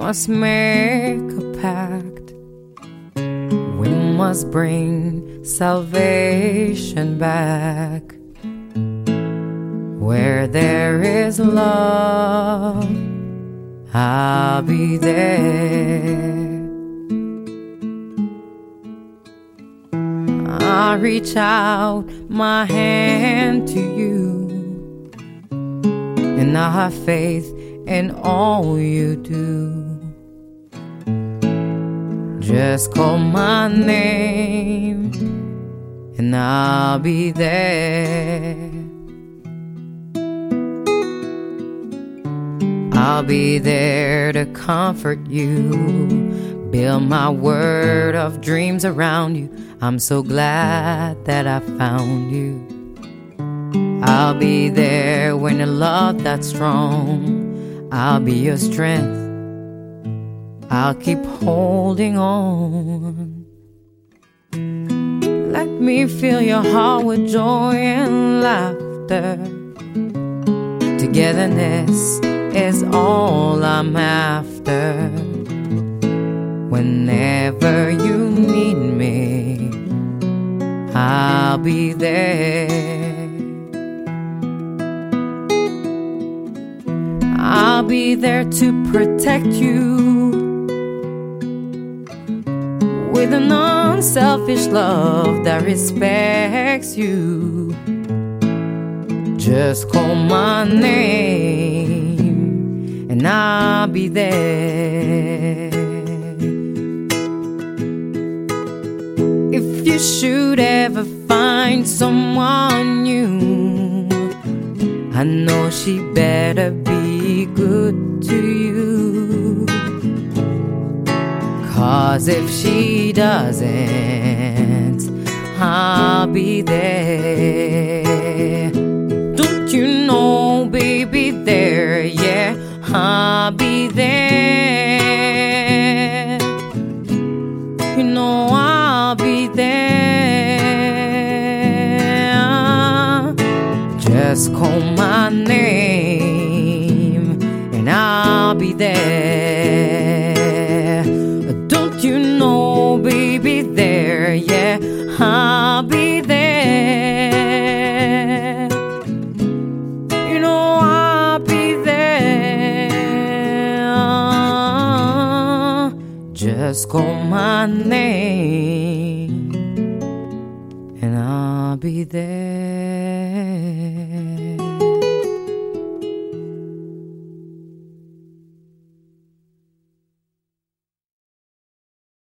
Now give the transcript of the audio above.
must make a pact. We must bring salvation back. Where there is love, I'll be there. I reach out my hand to you, and I have faith in all you do. Just call my name, and I'll be there. I'll be there to comfort you, build my world of dreams around you. I'm so glad that I found you. I'll be there when a love that's strong. I'll be your strength. I'll keep holding on. Let me fill your heart with joy and laughter. Togetherness is all I'm after. Whenever you need me, I'll be there. I'll be there to protect you with an unselfish love that respects you. Just call my name, and I'll be there. If you should ever find someone new, I know she better be good to you. 'Cause if she doesn't, I'll be there. Don't you know, baby, there, yeah, I'll be there. You know I'll be there. Just call my name, and I'll be there. Don't you know, baby, there, yeah, I'll be there. You know I'll be there. Just call my name.